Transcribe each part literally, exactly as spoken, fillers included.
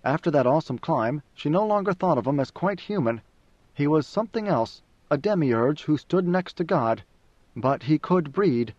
After that awesome climb, she no longer thought of him as quite human. He was something else, a demiurge who stood next to God. But he could breed.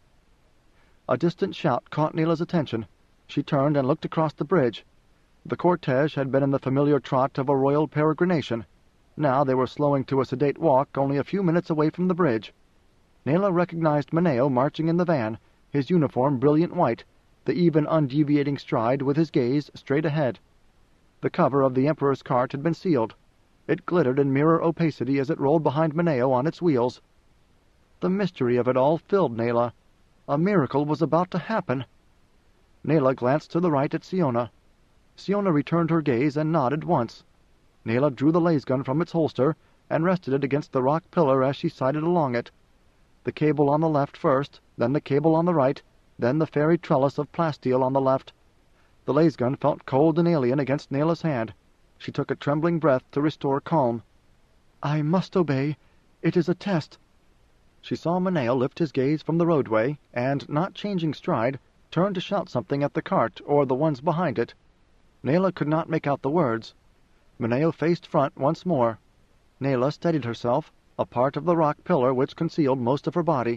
A distant shout caught Neila's attention. She turned and looked across the bridge. The cortege had been in the familiar trot of a royal peregrination. Now they were slowing to a sedate walk only a few minutes away from the bridge. Neila recognized Mineo marching in the van, his uniform brilliant white, the even undeviating stride with his gaze straight ahead. The cover of the Emperor's cart had been sealed. It glittered in mirror opacity as it rolled behind Mineo on its wheels. The mystery of it all filled Neila. A miracle was about to happen. Neila glanced to the right at Siona. Siona returned her gaze and nodded once. Neila drew the lasgun from its holster and rested it against the rock pillar as she sighted along it. The cable on the left first, then the cable on the right, then the fairy trellis of plasteel on the left. The lasgun felt cold and alien against Neila's hand. She took a trembling breath to restore calm. "I must obey. It is a test." She saw Mineo lift his gaze from the roadway, and, not changing stride, turn to shout something at the cart or the ones behind it. Neila could not make out the words. Mineo faced front once more. Neila steadied herself, a part of the rock pillar which concealed most of her body.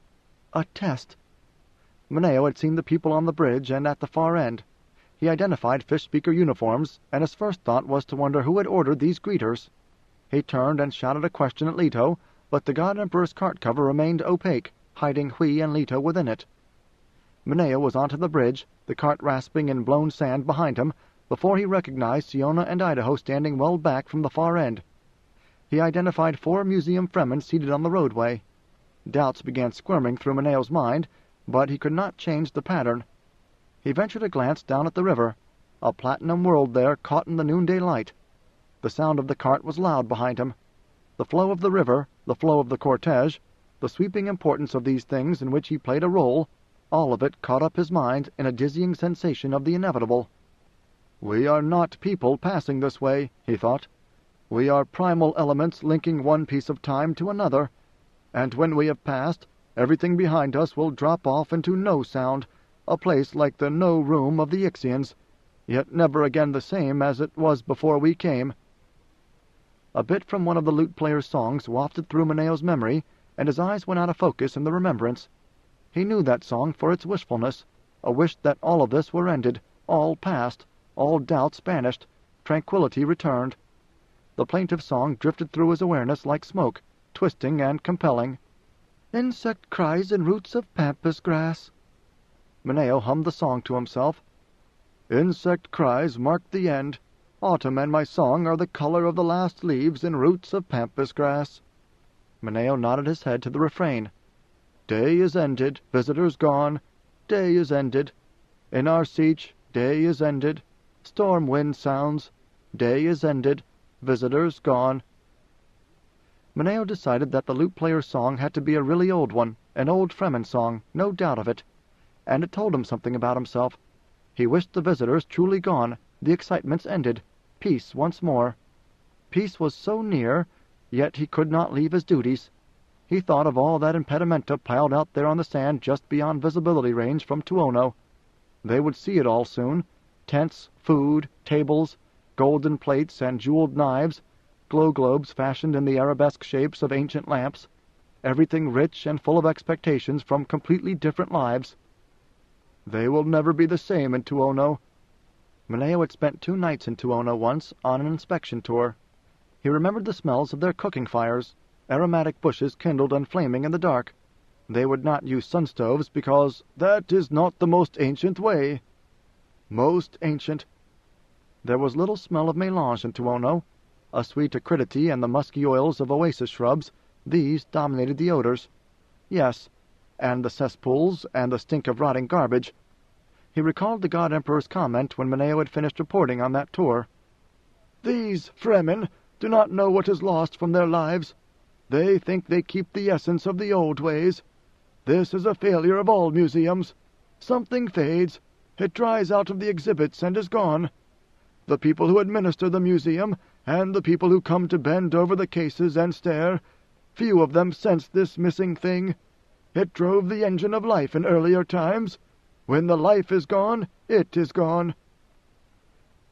A test. Mineo had seen the people on the bridge and at the far end. He identified fish-speaker uniforms, and his first thought was to wonder who had ordered these greeters. He turned and shouted a question at Leto, but the God Emperor's cart cover remained opaque, hiding Hui and Leto within it. Mineo was onto the bridge, the cart rasping in blown sand behind him, before he recognized Siona and Idaho standing well back from the far end. He identified four museum Fremen seated on the roadway. Doubts began squirming through Mineo's mind, but he could not change the pattern. He ventured a glance down at the river, a platinum world there caught in the noonday light. The sound of the cart was loud behind him. The flow of the river, the flow of the cortege, the sweeping importance of these things in which he played a role, all of it caught up his mind in a dizzying sensation of the inevitable. "We are not people passing this way," he thought. "We are primal elements linking one piece of time to another, and when we have passed, everything behind us will drop off into no sound, a place like the no room of the Ixians, yet never again the same as it was before we came." A bit from one of the lute player's songs wafted through Mineo's memory, and his eyes went out of focus in the remembrance. He knew that song for its wishfulness, a wish that all of this were ended, all past, all doubts banished, tranquility returned. The plaintive song drifted through his awareness like smoke, twisting and compelling. "Insect cries in roots of pampas grass." Mineo hummed the song to himself. "Insect cries mark the end. Autumn and my song are the color of the last leaves in roots of pampas grass." Mineo nodded his head to the refrain. "Day is ended, visitors gone. Day is ended. In our siege, day is ended. Storm wind sounds. Day is ended, visitors gone." Mineo decided that the lute player's song had to be a really old one, an old Fremen song, no doubt of it. And it told him something about himself. He wished the visitors truly gone, the excitements ended, peace once more. Peace was so near, yet he could not leave his duties. He thought of all that impedimenta piled out there on the sand just beyond visibility range from Tuono. They would see it all soon. Tents, food, tables, golden plates and jeweled knives, glow globes fashioned in the arabesque shapes of ancient lamps, everything rich and full of expectations from completely different lives. They will never be the same in Tuono. Mineo had spent two nights in Tuono once on an inspection tour. He remembered the smells of their cooking fires, aromatic bushes kindled and flaming in the dark. They would not use sun stoves because that is not the most ancient way. Most ancient. There was little smell of melange in Tuono. A sweet acridity and the musky oils of oasis shrubs, these dominated the odors. Yes, and the cesspools and the stink of rotting garbage. He recalled the God Emperor's comment when Mineo had finished reporting on that tour. "These Fremen do not know what is lost from their lives. They think they keep the essence of the old ways. This is a failure of all museums. Something fades. It dries out of the exhibits and is gone. The people who administer the museum, and the people who come to bend over the cases and stare, few of them sense this missing thing. It drove the engine of life in earlier times. When the life is gone, it is gone."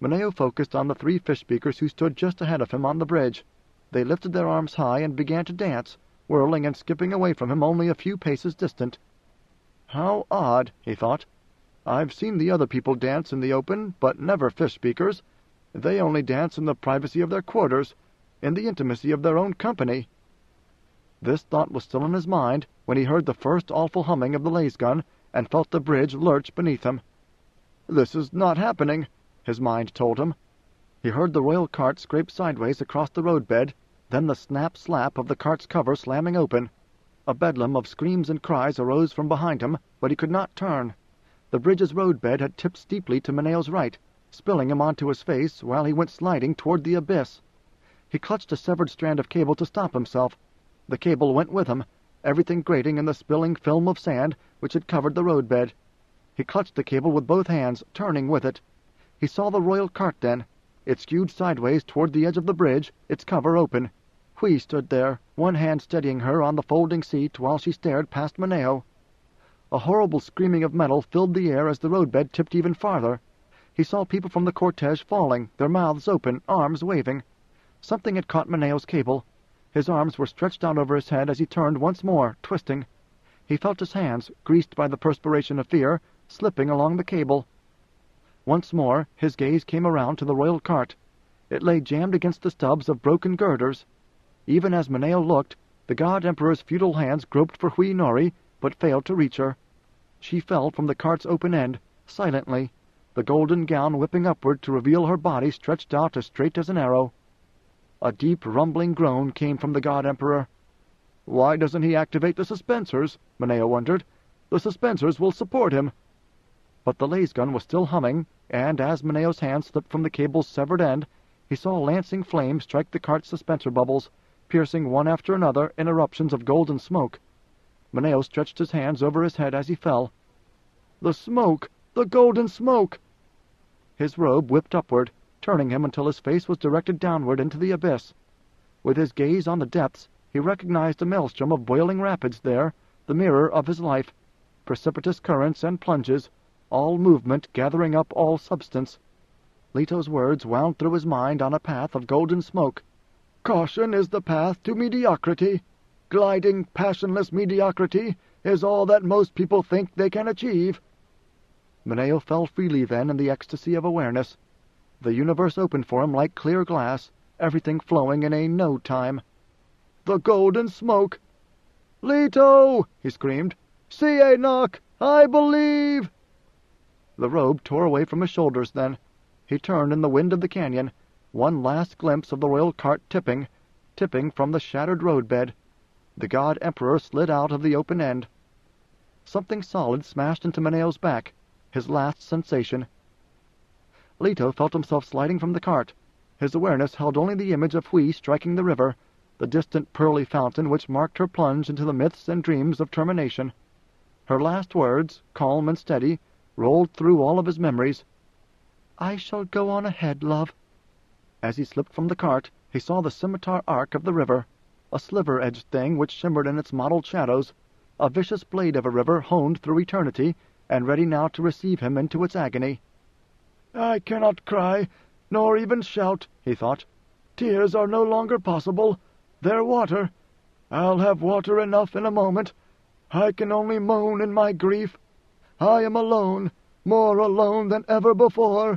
Mineo focused on the three fish-speakers who stood just ahead of him on the bridge. They lifted their arms high and began to dance, whirling and skipping away from him only a few paces distant. "How odd," he thought. "I've seen the other people dance in the open, but never fish-speakers. They only dance in the privacy of their quarters, in the intimacy of their own company." This thought was still in his mind when he heard the first awful humming of the lasgun and felt the bridge lurch beneath him. "This is not happening," his mind told him. He heard the royal cart scrape sideways across the roadbed, then the snap-slap of the cart's cover slamming open. A bedlam of screams and cries arose from behind him, but he could not turn. The bridge's roadbed had tipped steeply to Mineo's right, spilling him onto his face while he went sliding toward the abyss. He clutched a severed strand of cable to stop himself. The cable went with him, everything grating in the spilling film of sand which had covered the roadbed. He clutched the cable with both hands, turning with it. He saw the royal cart then. It skewed sideways toward the edge of the bridge, its cover open. Hui stood there, one hand steadying her on the folding seat while she stared past Mineo. A horrible screaming of metal filled the air as the roadbed tipped even farther. He saw people from the cortege falling, their mouths open, arms waving. Something had caught Mineo's cable. His arms were stretched out over his head as he turned once more, twisting. He felt his hands, greased by the perspiration of fear, slipping along the cable. Once more his gaze came around to the royal cart. It lay jammed against the stubs of broken girders. Even as Mineo looked, the god emperor's futile hands groped for Hui Nori, but failed to reach her. She fell from the cart's open end, silently, the golden gown whipping upward to reveal her body stretched out as straight as an arrow. A deep, rumbling groan came from the god emperor. "Why doesn't he activate the suspensors?" Mineo wondered. "The suspensors will support him." But the lasgun was still humming, and as Mineo's hand slipped from the cable's severed end, he saw lancing flames strike the cart's suspensor bubbles, piercing one after another in eruptions of golden smoke. Mineo stretched his hands over his head as he fell. "The smoke! The golden smoke!" His robe whipped upward, turning him until his face was directed downward into the abyss. With his gaze on the depths, he recognized a maelstrom of boiling rapids there, the mirror of his life, precipitous currents and plunges, all movement gathering up all substance. Leto's words wound through his mind on a path of golden smoke. "Caution is the path to mediocrity. Gliding, passionless mediocrity is all that most people think they can achieve." Mineo fell freely then in the ecstasy of awareness. The universe opened for him like clear glass, everything flowing in a no-time. "The golden smoke!" "Leto!" he screamed. "See Enoch! I believe!" The robe tore away from his shoulders then. He turned in the wind of the canyon, one last glimpse of the royal cart tipping, tipping from the shattered roadbed. The god emperor slid out of the open end. Something solid smashed into Mineo's back, his last sensation. Leto felt himself sliding from the cart. His awareness held only the image of Hui striking the river, the distant pearly fountain which marked her plunge into the myths and dreams of termination. Her last words, calm and steady, rolled through all of his memories. "I shall go on ahead, love." As he slipped from the cart, he saw the scimitar arc of the river, a sliver-edged thing which shimmered in its mottled shadows, a vicious blade of a river honed through eternity, and ready now to receive him into its agony. "I cannot cry, nor even shout," he thought. "Tears are no longer possible. They're water. I'll have water enough in a moment. I can only moan in my grief. I am alone, more alone than ever before."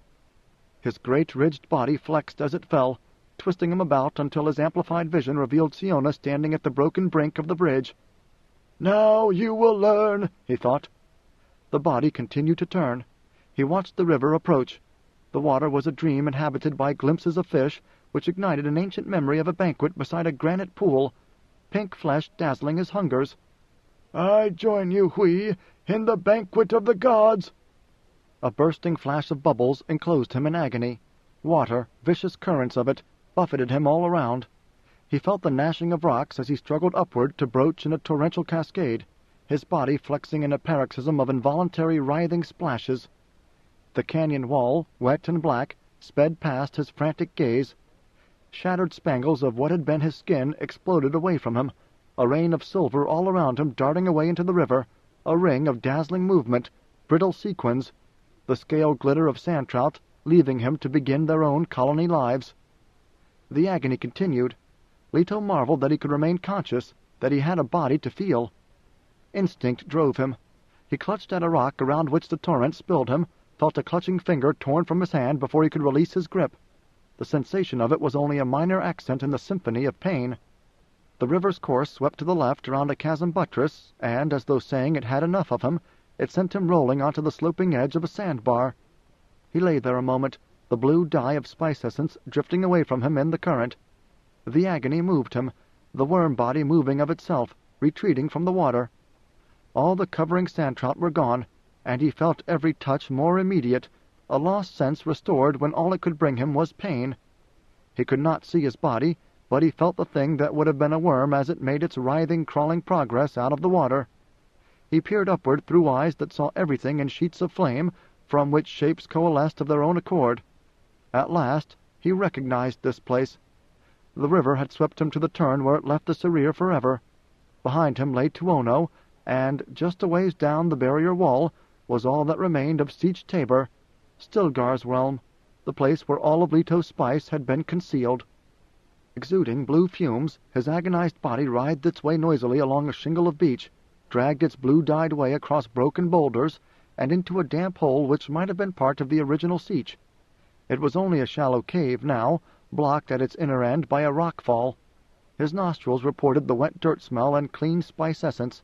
His great ridged body flexed as it fell, twisting him about until his amplified vision revealed Siona standing at the broken brink of the bridge. "Now you will learn," he thought. The body continued to turn. He watched the river approach. The water was a dream inhabited by glimpses of fish, which ignited an ancient memory of a banquet beside a granite pool, pink flesh dazzling his hungers. "I join you, Hui, in the banquet of the gods." A bursting flash of bubbles enclosed him in agony. Water, vicious currents of it, buffeted him all around. He felt the gnashing of rocks as he struggled upward to broach in a torrential cascade, his body flexing in a paroxysm of involuntary writhing splashes. The canyon wall, wet and black, sped past his frantic gaze. Shattered spangles of what had been his skin exploded away from him, a rain of silver all around him darting away into the river, a ring of dazzling movement, brittle sequins, the scale glitter of sand trout, leaving him to begin their own colony lives. The agony continued. Leto marveled that he could remain conscious, that he had a body to feel. Instinct drove him. He clutched at a rock around which the torrent spilled him, felt a clutching finger torn from his hand before he could release his grip. The sensation of it was only a minor accent in the symphony of pain. The river's course swept to the left around a chasm buttress, and, as though saying it had enough of him, it sent him rolling onto the sloping edge of a sandbar. He lay there a moment, the blue dye of spice essence drifting away from him in the current. The agony moved him, the worm body moving of itself, retreating from the water. All the covering sand trout were gone, and he felt every touch more immediate, a lost sense restored when all it could bring him was pain. He could not see his body, but he felt the thing that would have been a worm as it made its writhing, crawling progress out of the water. He peered upward through eyes that saw everything in sheets of flame, from which shapes coalesced of their own accord. At last he recognized this place. The river had swept him to the turn where it left the Sarir forever. Behind him lay Tuono, and just a ways down the barrier wall was all that remained of Sietch Tabor, Stilgar's realm, the place where all of Leto's spice had been concealed. Exuding blue fumes, his agonized body writhed its way noisily along a shingle of beach, dragged its blue-dyed way across broken boulders, and into a damp hole which might have been part of the original Sietch. It was only a shallow cave now, blocked at its inner end by a rock fall. His nostrils reported the wet dirt smell and clean spice essence.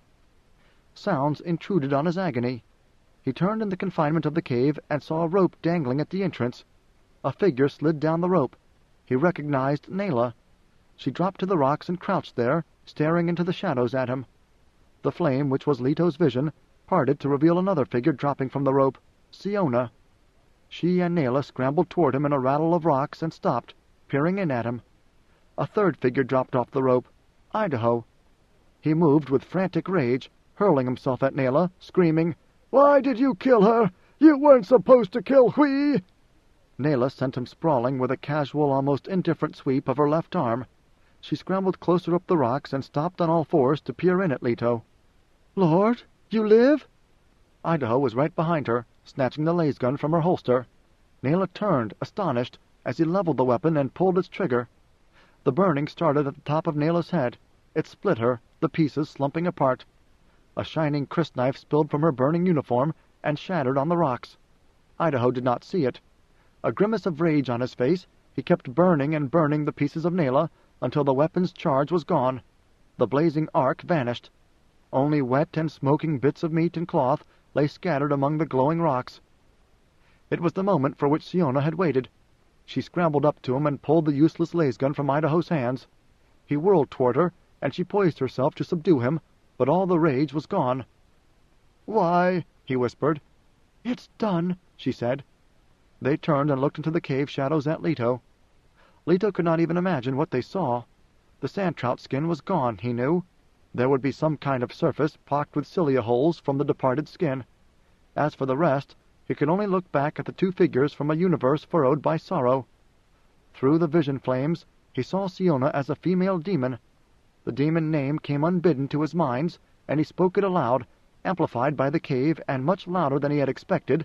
Sounds intruded on his agony. He turned in the confinement of the cave and saw a rope dangling at the entrance. A figure slid down the rope. He recognized Nayla. She dropped to the rocks and crouched there, staring into the shadows at him. The flame, which was Leto's vision, parted to reveal another figure dropping from the rope, Siona. She and Nayla scrambled toward him in a rattle of rocks and stopped, peering in at him. A third figure dropped off the rope, Idaho. He moved with frantic rage, hurling himself at Nayla, screaming, "Why did you kill her? You weren't supposed to kill Hui!" Nayla sent him sprawling with a casual, almost indifferent sweep of her left arm. She scrambled closer up the rocks and stopped on all fours to peer in at Leto. "Lord, you live?" Idaho was right behind her, snatching the laser gun from her holster. Nayla turned, astonished, as he leveled the weapon and pulled its trigger. The burning started at the top of Nayla's head. It split her, the pieces slumping apart. A shining crysknife spilled from her burning uniform and shattered on the rocks. Idaho did not see it. A grimace of rage on his face, he kept burning and burning the pieces of Nayla until the weapon's charge was gone. The blazing arc vanished. Only wet and smoking bits of meat and cloth lay scattered among the glowing rocks. It was the moment for which Siona had waited. She scrambled up to him and pulled the useless laser gun from Idaho's hands. He whirled toward her, and she poised herself to subdue him, but all the rage was gone. "Why?" he whispered. "It's done," she said. They turned and looked into the cave shadows at Leto. Leto could not even imagine what they saw. The sand-trout skin was gone, he knew. There would be some kind of surface pocked with cilia holes from the departed skin. As for the rest, he could only look back at the two figures from a universe furrowed by sorrow. Through the vision flames, he saw Siona as a female demon. The demon name came unbidden to his mind, and he spoke it aloud, amplified by the cave and much louder than he had expected.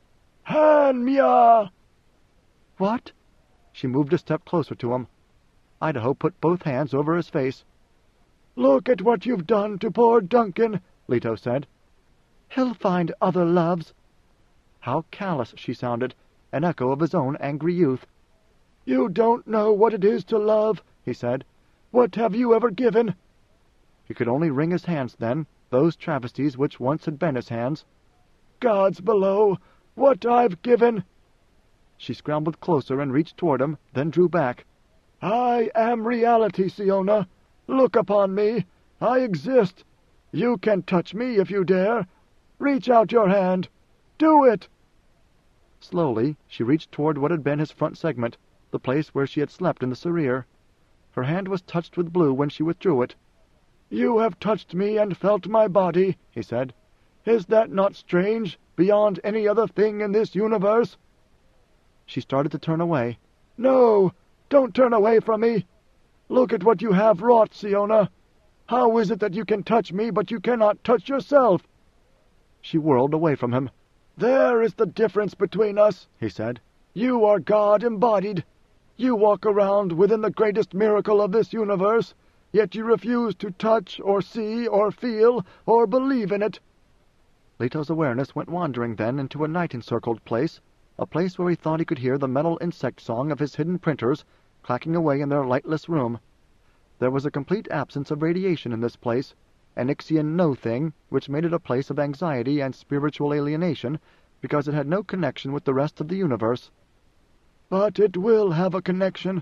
"Hanmia!" "What?" She moved a step closer to him. Idaho put both hands over his face. "Look at what you've done to poor Duncan," Leto said. "He'll find other loves." How callous she sounded, an echo of his own angry youth. "You don't know what it is to love," he said. "What have you ever given?" He could only wring his hands then, those travesties which once had been his hands. "Gods below, what I've given!" She scrambled closer and reached toward him, then drew back. "I am reality, Siona. Look upon me. I exist. You can touch me if you dare. Reach out your hand. Do it!" Slowly, she reached toward what had been his front segment, the place where she had slept in the Sarir. Her hand was touched with blue when she withdrew it. "You have touched me and felt my body," he said. "Is that not strange, beyond any other thing in this universe?" She started to turn away. "No, don't turn away from me. Look at what you have wrought, Siona. How is it that you can touch me, but you cannot touch yourself?" She whirled away from him. "There is the difference between us," he said. You are God embodied. You walk around within the greatest miracle of this universe, yet you refuse to touch or see or feel or believe in it." Leto's awareness went wandering then into a night-encircled place, a place where he thought he could hear the metal insect song of his hidden printers clacking away in their lightless room. There was a complete absence of radiation in this place, an Ixian no-thing which made it a place of anxiety and spiritual alienation because it had no connection with the rest of the universe. "But it will have a connection."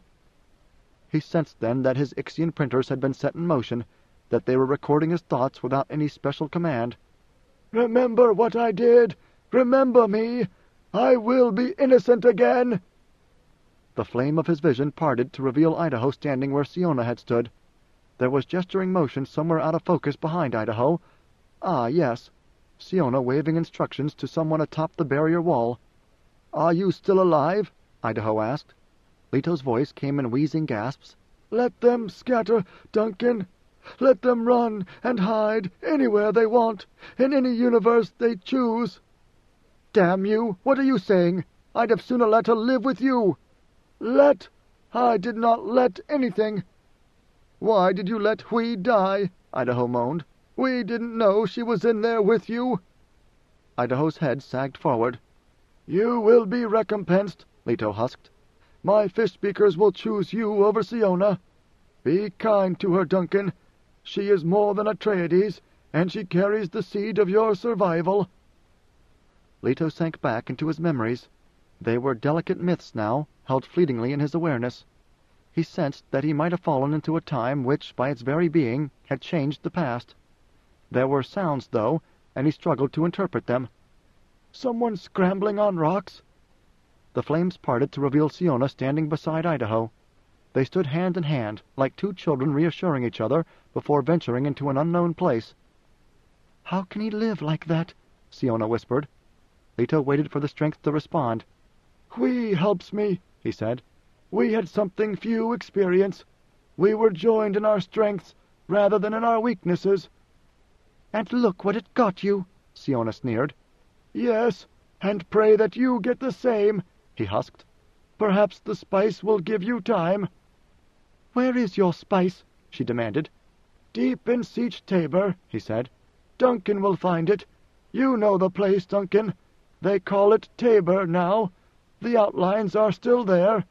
He sensed then that his Ixian printers had been set in motion, that they were recording his thoughts without any special command. "Remember what I did! Remember me! I will be innocent again!" The flame of his vision parted to reveal Idaho standing where Siona had stood. There was gesturing motion somewhere out of focus behind Idaho. Ah, yes. Siona waving instructions to someone atop the barrier wall. "Are you still alive?" Idaho asked. Leto's voice came in wheezing gasps. "Let them scatter, Duncan. Let them run and hide anywhere they want, in any universe they choose." "Damn you! What are you saying? I'd have sooner let her live with you." "Let? I did not let anything." "Why did you let Hui die?" Idaho moaned. "We didn't know she was in there with you." Idaho's head sagged forward. "You will be recompensed," Leto husked. "My fish-speakers will choose you over Siona. Be kind to her, Duncan. She is more than Atreides, and she carries the seed of your survival." Leto sank back into his memories. They were delicate myths now, held fleetingly in his awareness. He sensed that he might have fallen into a time which, by its very being, had changed the past. There were sounds, though, and he struggled to interpret them. "Someone scrambling on rocks?" The flames parted to reveal Siona standing beside Idaho. They stood hand in hand, like two children reassuring each other before venturing into an unknown place. "How can he live like that?" Siona whispered. Leto waited for the strength to respond. "Hui helps me," he said. "We had something few experience. We were joined in our strengths rather than in our weaknesses." "And look what it got you," Siona sneered. "Yes, and pray that you get the same," he husked. "Perhaps the spice will give you time." "Where is your spice?" she demanded. "Deep in Sietch Tabor," he said. "Duncan will find it. You know the place, Duncan. They call it Tabor now. The outlines are still there."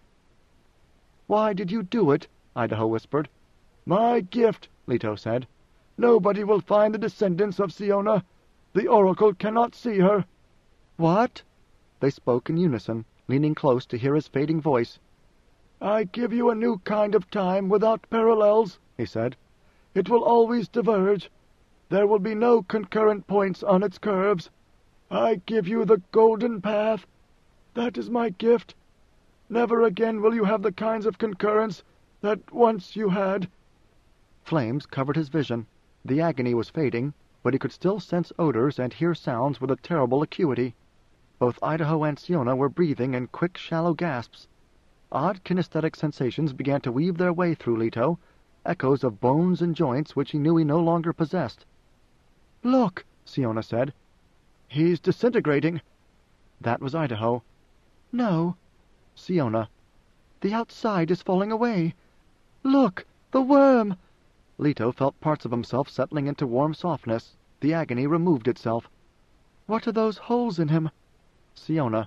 "Why did you do it?" Idaho whispered. "My gift," Leto said. "Nobody will find the descendants of Siona. The Oracle cannot see her." "What?" They spoke in unison, leaning close to hear his fading voice. "I give you a new kind of time without parallels," he said. "It will always diverge. There will be no concurrent points on its curves. I give you the golden path. That is my gift. Never again will you have the kinds of concurrence that once you had." Flames covered his vision. The agony was fading, but he could still sense odors and hear sounds with a terrible acuity. Both Idaho and Siona were breathing in quick, shallow gasps. Odd kinesthetic sensations began to weave their way through Leto, echoes of bones and joints which he knew he no longer possessed. "Look," Siona said. "He's disintegrating." That was Idaho. "No." Siona. "The outside is falling away. Look, the worm!" Leto felt parts of himself settling into warm softness. The agony removed itself. "What are those holes in him?" Siona.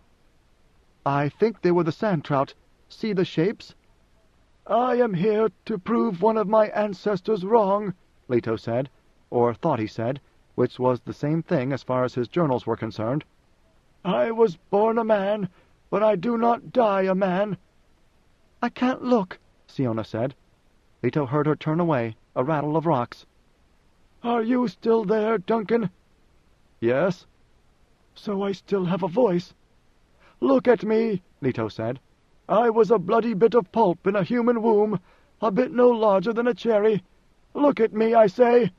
"I think they were the sand trout. See the shapes?" "I am here to prove one of my ancestors wrong," Leto said, or thought he said, which was the same thing as far as his journals were concerned. "I was born a man, but I do not die a man." "I can't look," Siona said. Leto heard her turn away, a rattle of rocks. "Are you still there, Duncan?" "Yes." "So I still have a voice." "Look at me," Leto said. "I was a bloody bit of pulp in a human womb, a bit no larger than a cherry. Look at me, I say."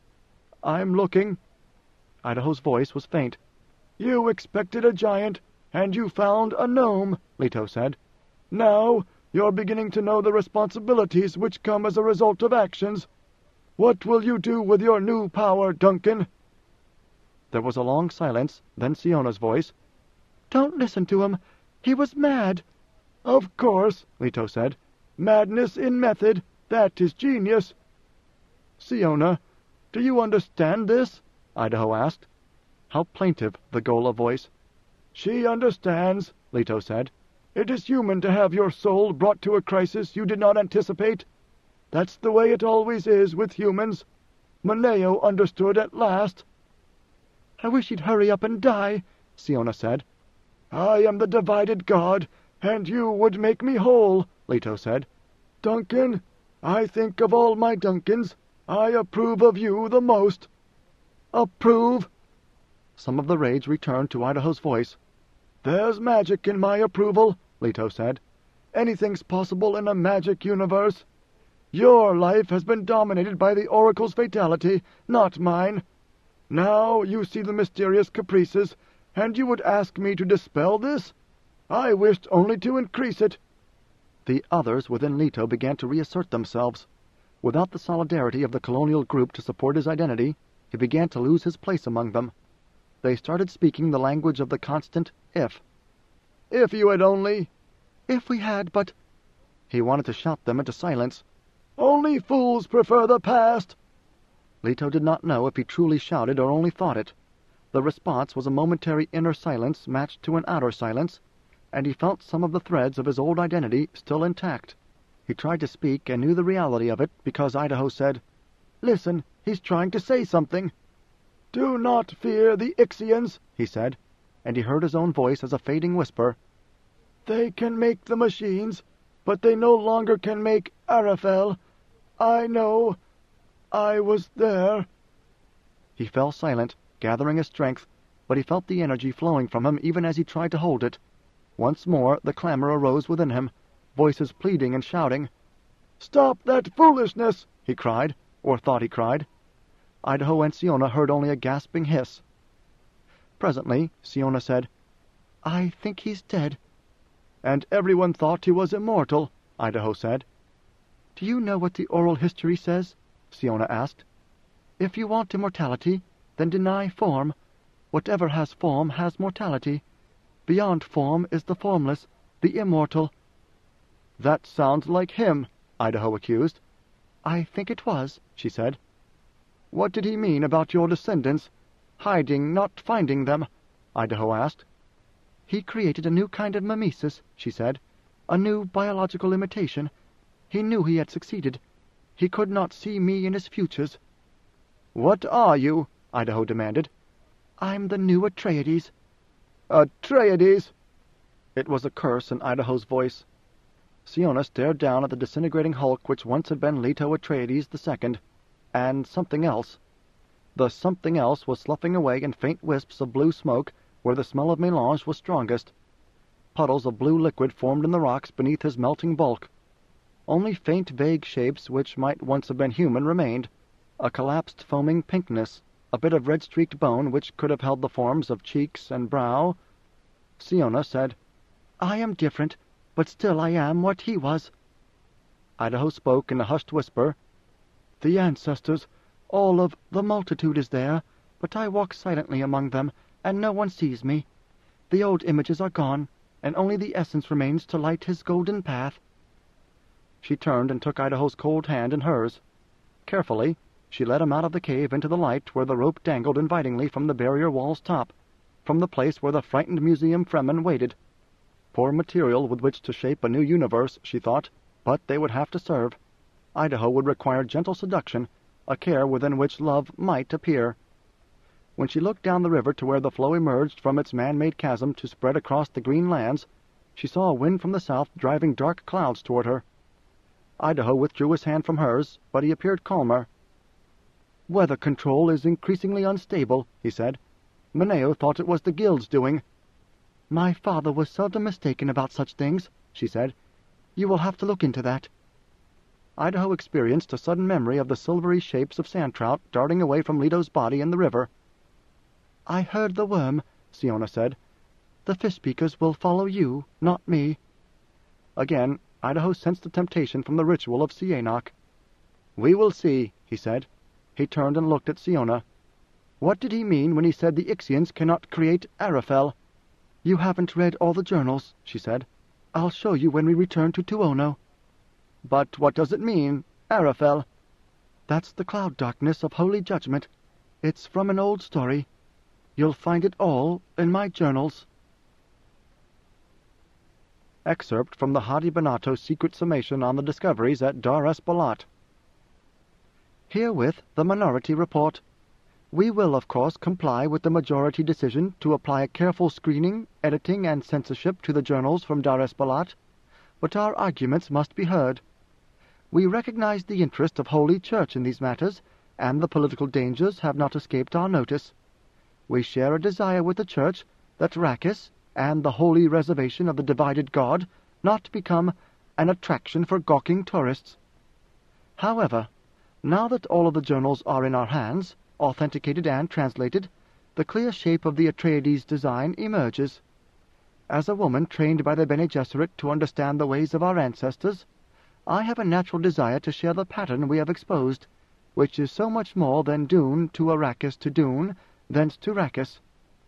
"I'm looking." Idaho's voice was faint. "You expected a giant, and you found a gnome," Leto said. "Now you're beginning to know the responsibilities which come as a result of actions. What will you do with your new power, Duncan?" There was a long silence, then Siona's voice. "Don't listen to him. He was mad." "Of course," Leto said. "Madness in method. That is genius." "Siona, do you understand this?" Idaho asked. How plaintive, the Gola voice. "She understands," Leto said. "It is human to have your soul brought to a crisis you did not anticipate. That's the way it always is with humans. Maneo understood at last." "I wish he'd hurry up and die," Siona said. "I am the divided god, and you would make me whole," Leto said. "Duncan, I think of all my Duncans, I approve of you the most." "Approve?" Some of the rage returned to Idaho's voice. "There's magic in my approval," Leto said. "Anything's possible in a magic universe. Your life has been dominated by the Oracle's fatality, not mine. Now you see the mysterious caprices, and you would ask me to dispel this? I wished only to increase it." The others within Leto began to reassert themselves. Without the solidarity of the colonial group to support his identity, he began to lose his place among them. They started speaking the language of the constant if. "If you had only—" "If we had, but—" He wanted to shout them into silence. "Only fools prefer the past." Leto did not know if he truly shouted or only thought it. The response was a momentary inner silence matched to an outer silence, and he felt some of the threads of his old identity still intact. He tried to speak and knew the reality of it because Idaho said, "Listen, he's trying to say something." "Do not fear the Ixians," he said, and he heard his own voice as a fading whisper. "They can make the machines, but they no longer can make Arafel. I know. I was there." He fell silent, gathering his strength, but he felt the energy flowing from him even as he tried to hold it. Once more the clamor arose within him, voices pleading and shouting. "Stop that foolishness!" he cried, or thought he cried. Idaho and Siona heard only a gasping hiss. Presently Siona said, "I think he's dead." "And everyone thought he was immortal," Idaho said. "Do you know what the oral history says?" Siona asked. "If you want immortality, then deny form. Whatever has form has mortality. Beyond form is the formless, the immortal." "That sounds like him," Idaho accused. "I think it was," she said. "What did he mean about your descendants? Hiding, not finding them?" Idaho asked. "He created a new kind of mimesis," she said. "A new biological imitation. He knew he had succeeded. He could not see me in his futures." "What are you?" Idaho demanded. "I'm the new Atreides." "Atreides?" It was a curse in Idaho's voice. Siona stared down at the disintegrating hulk which once had been Leto Atreides the Second, and something else. The something else was sloughing away in faint wisps of blue smoke where the smell of melange was strongest. Puddles of blue liquid formed in the rocks beneath his melting bulk. Only faint vague shapes which might once have been human remained, a collapsed foaming pinkness, a bit of red-streaked bone which could have held the forms of cheeks and brow. Siona said, "I am different, but still I am what he was." Idaho spoke in a hushed whisper. "The ancestors, all of the multitude is there, but I walk silently among them, and no one sees me. The old images are gone, and only the essence remains to light his golden path." She turned and took Idaho's cold hand in hers. Carefully, she led him out of the cave into the light where the rope dangled invitingly from the barrier wall's top, from the place where the frightened museum Fremen waited. Poor material with which to shape a new universe, she thought, but they would have to serve. Idaho would require gentle seduction, a care within which love might appear. When she looked down the river to where the flow emerged from its man-made chasm to spread across the green lands, she saw a wind from the south driving dark clouds toward her. Idaho withdrew his hand from hers, but he appeared calmer. "Weather control is increasingly unstable," he said. "Maneo thought it was the Guild's doing." "My father was seldom mistaken about such things," she said. "You will have to look into that." Idaho experienced a sudden memory of the silvery shapes of sand-trout darting away from Leto's body in the river. "I heard the worm," Siona said. "The fish-speakers will follow you, not me." Again, Idaho sensed the temptation from the ritual of Sienok. "We will see," he said. He turned and looked at Siona. "What did he mean when he said the Ixians cannot create Arafel?" "You haven't read all the journals," she said. "I'll show you when we return to Tuono." "But what does it mean, Arafel?" "That's the cloud darkness of holy judgment. It's from an old story. You'll find it all in my journals." Excerpt from the Hadi Banato secret summation on the discoveries at Dar es Balat. Herewith the minority report. We will, of course, comply with the majority decision to apply a careful screening, editing, and censorship to the journals from Dar es Balat, but our arguments must be heard. We recognize the interest of Holy Church in these matters, and the political dangers have not escaped our notice. We share a desire with the Church that Rakis and the holy reservation of the divided God not become an attraction for gawking tourists. However, now that all of the journals are in our hands, authenticated and translated, the clear shape of the Atreides design emerges. As a woman trained by the Bene Gesserit to understand the ways of our ancestors, I have a natural desire to share the pattern we have exposed, which is so much more than Dune to Arrakis to Dune, thence to Rakis.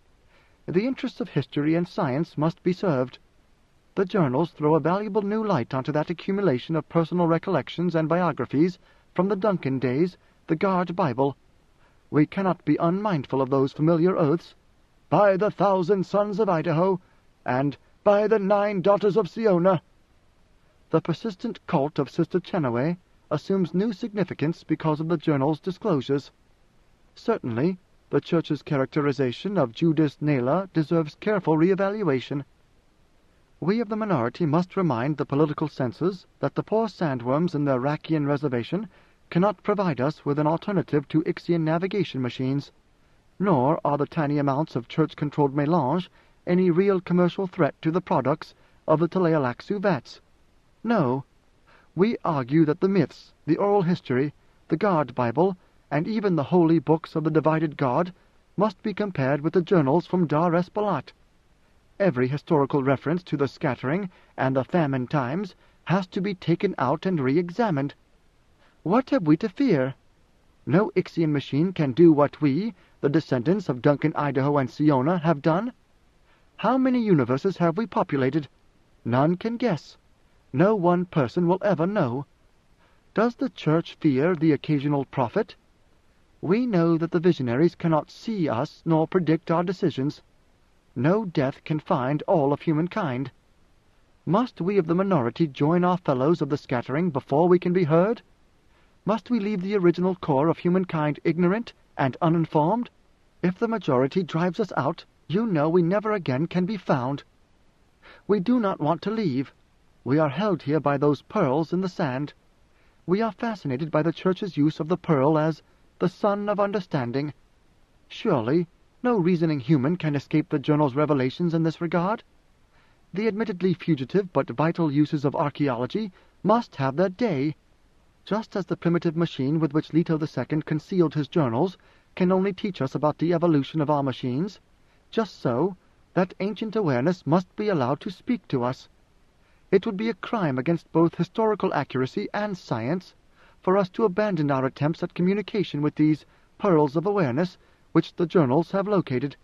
The interests of history and science must be served. The journals throw a valuable new light onto that accumulation of personal recollections and biographies from the Duncan days, the Guard Bible. We cannot be unmindful of those familiar oaths, "By the thousand sons of Idaho," and "By the nine daughters of Siona." The persistent cult of Sister Chenoweth assumes new significance because of the journal's disclosures. Certainly, the Church's characterization of Judas Nela deserves careful re-evaluation. We of the minority must remind the political censors that the poor sandworms in their Rakian reservation cannot provide us with an alternative to Ixian navigation machines, nor are the tiny amounts of Church-controlled melange any real commercial threat to the products of the Tleilaxu vats. No, we argue that the myths, the oral history, the Guard Bible, and even the holy books of the divided God must be compared with the journals from Dar es Balat. Every historical reference to the scattering and the famine times has to be taken out and re-examined. What have we to fear? No Ixian machine can do what we, the descendants of Duncan, Idaho, and Siona, have done. How many universes have we populated? None can guess. No one person will ever know. Does the Church fear the occasional prophet? We know that the visionaries cannot see us nor predict our decisions. No death can find all of humankind. Must we of the minority join our fellows of the scattering before we can be heard? Must we leave the original core of humankind ignorant and uninformed? If the majority drives us out, you know we never again can be found. We do not want to leave. We are held here by those pearls in the sand. We are fascinated by the Church's use of the pearl as the sun of understanding. Surely, no reasoning human can escape the journal's revelations in this regard. The admittedly fugitive but vital uses of archaeology must have their day. Just as the primitive machine with which Leto the Second concealed his journals can only teach us about the evolution of our machines, just so, that ancient awareness must be allowed to speak to us. It would be a crime against both historical accuracy and science for us to abandon our attempts at communication with these pearls of awareness which the journals have located.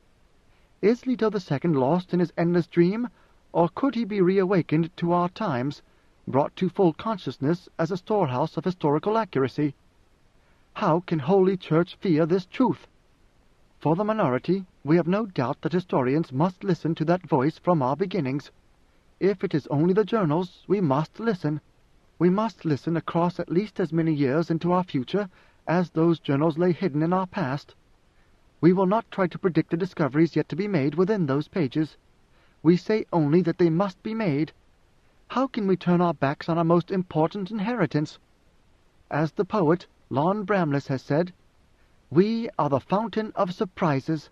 Is Leto the Second lost in his endless dream, or could he be reawakened to our times, brought to full consciousness as a storehouse of historical accuracy? How can Holy Church fear this truth? For the minority, we have no doubt that historians must listen to that voice from our beginnings. If it is only the journals, we must listen. We must listen across at least as many years into our future as those journals lay hidden in our past. We will not try to predict the discoveries yet to be made within those pages. We say only that they must be made. How can we turn our backs on our most important inheritance? As the poet Lon Bramless has said, "We are the fountain of surprises."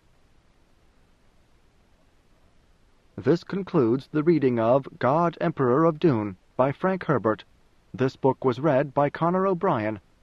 This concludes the reading of God, Emperor of Dune by Frank Herbert. This book was read by Connor O'Brien.